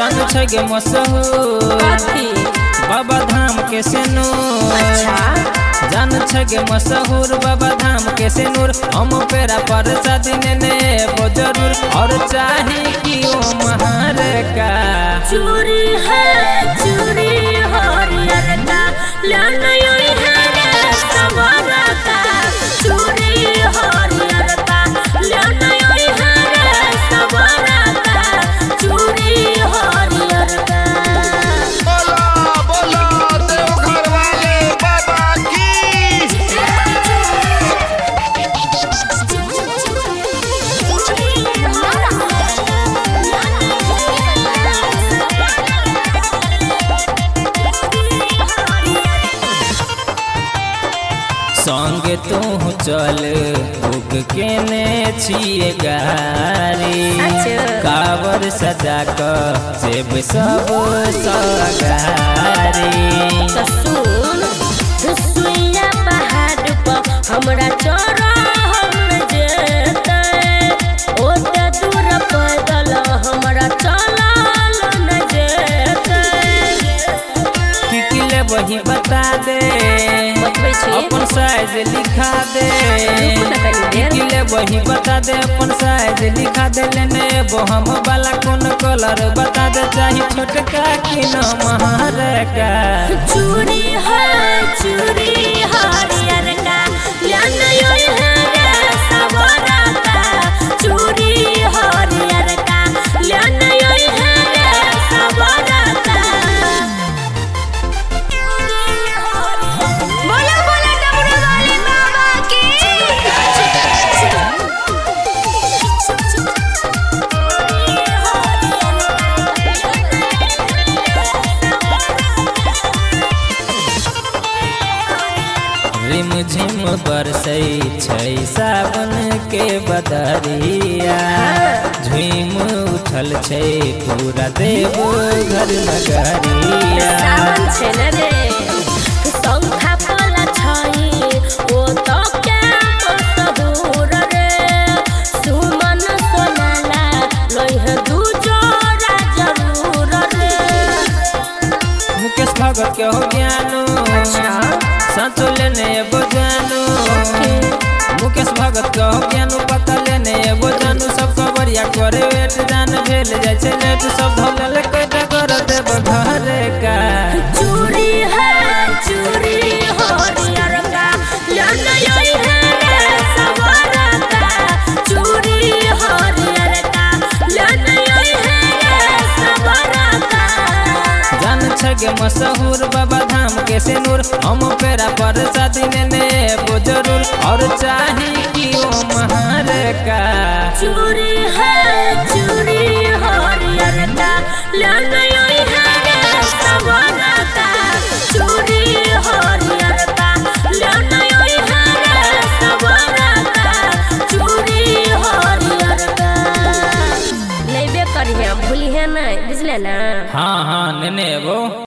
जान छगे मशहूर बाबा धाम के सेनूर। अच्छा जान छगे मशहूर बाबा धाम के सेनूर। हम पेरा पर सदिने ने वो जरूर और चाहे कि ओ महार का चूरी है चूरी हरियर का लाना योई है रे सवारा का। चूरी हरियर का लाना योई है रे सवारा का। चूरी हरियर का बोला बोला देवघर वाले बाबा की। संगे तू चल भूख के ने छिए गारी। कावर सजा कर सेब सब सगारी। सुन सुइया पहाड़ पर हमरा चढ़ा हम जेते। ओते दूर पैदल हमरा चलल न जेते। किले वही बता दे बतबै छी अपन साइज लिखा दे। किले वही बता दे अपन साइज लिखा दे। लेने वो हम वाला कौन कलर बता दे। चाहे छोटका कि न महार का चूड़ी है चूड़ी हरियर का लाना योई है रे सवारा का। चूड़ी हरियर का लाना योई है रे सवारा का। बोला बोला डमरू वाले बाबा की। रिम झिम बरसै छै सावन के बदरिया। झुम उठल छै पूरा देव घर नगरिया। सावन छै न रे शंखा पला छै ओ तो के मशहूर रे। सुमन सोनाला लोह दू जोड़ा जरूर रे। मुकेश भगत के हो ज्ञानो साँचो लेने एगो जानू। मुकेश भगत के हो ज्ञानो पता लेने एगो जानू। सब खबरिया करे वेट जान भेल जाय छै लेट। सब धोल के डगर देव घर का चूड़ी है चूड़ी हरियर का लाना योई है रे सवारा का। चूड़ी हरियर का लाना योई है रे सवारा का। जान छगे मशहूर बाबा धाम के सेनूर। हम पेरा पर सदिने ने वो जरूर और चाहे कि ओ महार का चूड़ी है चूड़ी हरियर का लाना योई है रे सवारा का। चूड़ी हरियर का लाना योई है रे सवारा का। चूड़ी हरियर का लेबे करिहे भूलिहे नहीं बुझले ना। हाँ हाँ नेने एगो